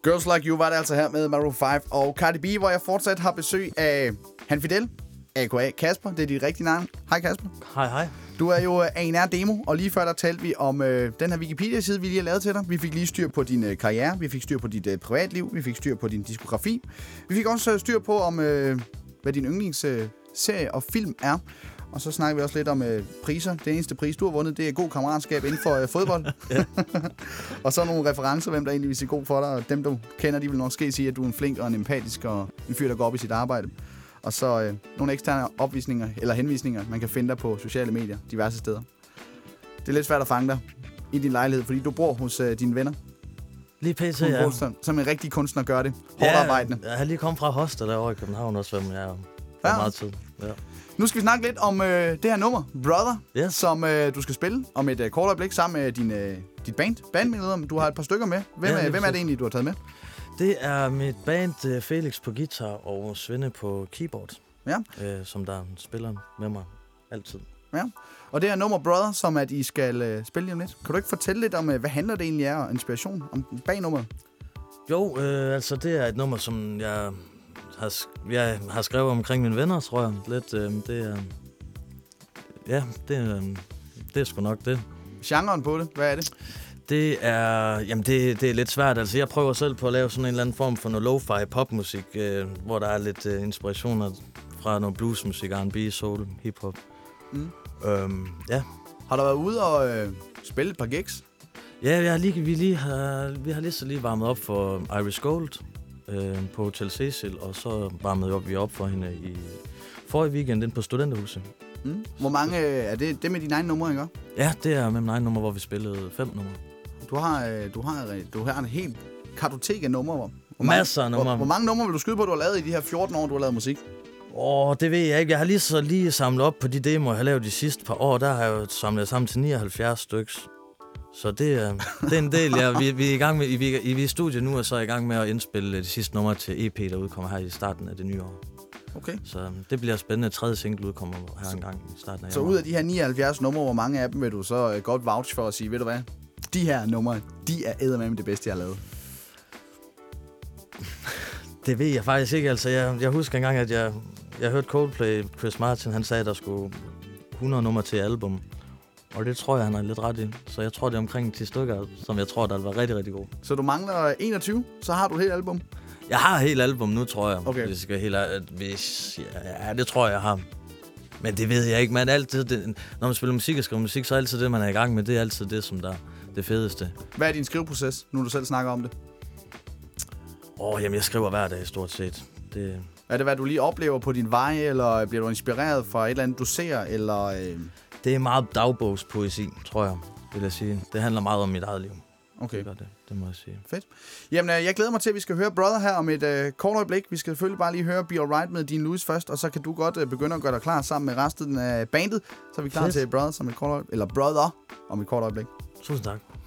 Girls Like You var det altså her med Maroon 5 og Cardi B, hvor jeg fortsat har besøg af Han Fidel, a.k.a. Kasper. Det er dit rigtige navn. Hej Kasper. Hej. Du er jo A&R Demo, og lige før der talte vi om den her Wikipedia-side, vi lige har lavet til dig. Vi fik lige styr på din karriere, vi fik styr på dit privatliv, vi fik styr på din diskografi. Vi fik også styr på, om hvad din yndlingsserie og film er. Og så snakker vi også lidt om priser. Det eneste pris, du har vundet, det er god kammeratskab inden for fodbold. Og så nogle referencer, hvem der egentlig vil sige god for dig. Og dem, du kender, de vil måske sige, at du er en flink og en empatisk og en fyr, der går op i sit arbejde. Og så nogle eksterne opvisninger eller henvisninger, man kan finde dig på sociale medier, diverse steder. Det er lidt svært at fange dig i din lejlighed, fordi du bor hos dine venner. Lige pt, ja. Som en rigtig kunstner gør det. Hårdt arbejdende. Jeg har lige kommet fra Hostel derovre i København også, hvor jeg er meget tid. Ja. Nu skal vi snakke lidt om det her nummer, Brother, yes. som du skal spille om et kort øjeblik sammen med dit bandmedlemmer. Du har et par stykker med. Hvem er det egentlig, du har taget med? Det er mit band Felix på guitar og Svende på keyboard, som der spiller med mig altid. Ja. Og det er nummer Brother, som at I skal spille lige om lidt. Kan du ikke fortælle lidt om, hvad handler det egentlig er, og inspiration om bag nummeret? Jo, altså det er et nummer, som jeg har skrevet omkring mine venner, tror jeg. Lidt, det er sgu nok det. Genren på det, hvad er det? Det er lidt svært. Altså, jeg prøver selv på at lave sådan en eller anden form for noget lo-fi popmusik, hvor der er lidt inspirationer fra noget bluesmusik, R&B, soul, hiphop. Har du været ude og spille et par gigs? Ja, vi har lige varmet op for Iris Gold på Hotel Cecil, og så varmede vi op for hende i forrige weekend ind på Studenterhuset. Hvor mange er det med dine egne numre, ikke? Ja, det er med mine egne numre, hvor vi spillede 5 numre. Du har en helt kartotek af numre. Masser af numre. Hvor mange numre vil du skyde på, du har lavet i de her 14 år, du har lavet musik? Det ved jeg ikke. Jeg har lige samlet op på de demoer, jeg har lavet de sidste par år. Der har jeg jo samlet sammen til 79 styks. Så det er en del. Vi er i gang med, vi er i studiet nu, og så er i gang med at indspille de sidste numre til EP, der udkommer her i starten af det nye år. Okay. Så det bliver spændende. 3. single udkommer her en gang i starten af Så ud af de her 79 numre, hvor mange af dem vil du så godt vouch for at sige, ved du hvad? De her numre, de er eddermame det bedste, jeg har lavet. Det ved jeg faktisk ikke. Altså, jeg husker engang, at jeg hørte Coldplay, Chris Martin, han sagde, at der skulle 100 numre til album. Og det tror jeg, han har lidt ret i. Så jeg tror, det er omkring 10 stykker, som jeg tror, der var rigtig, rigtig gode. Så du mangler 21, så har du et helt album? Jeg har et helt album nu, tror jeg. Okay. Hvis det tror jeg har. Men det ved jeg ikke. Man altid, når man spiller musik og skriver musik, så er altid det, man er i gang med. Det er altid det, som der er det fedeste. Hvad er din skriveproces, nu du selv snakker om det? Jamen, jeg skriver hver dag, stort set. Er det, hvad du lige oplever på din vej, eller bliver du inspireret fra et eller andet, du ser, eller... Det er meget dagbogspoesi, tror jeg, vil jeg sige. Det handler meget om mit eget liv. Okay. Det må jeg sige. Fedt. Jamen, jeg glæder mig til, at vi skal høre Brother her om et kort øjeblik. Vi skal selvfølgelig bare lige høre Be Alright med Dean Lewis først, og så kan du godt begynde at gøre dig klar sammen med resten af bandet. Så er vi klar til Brother om et kort øjeblik. Eller Brother om et kort øjeblik. Tusind tak.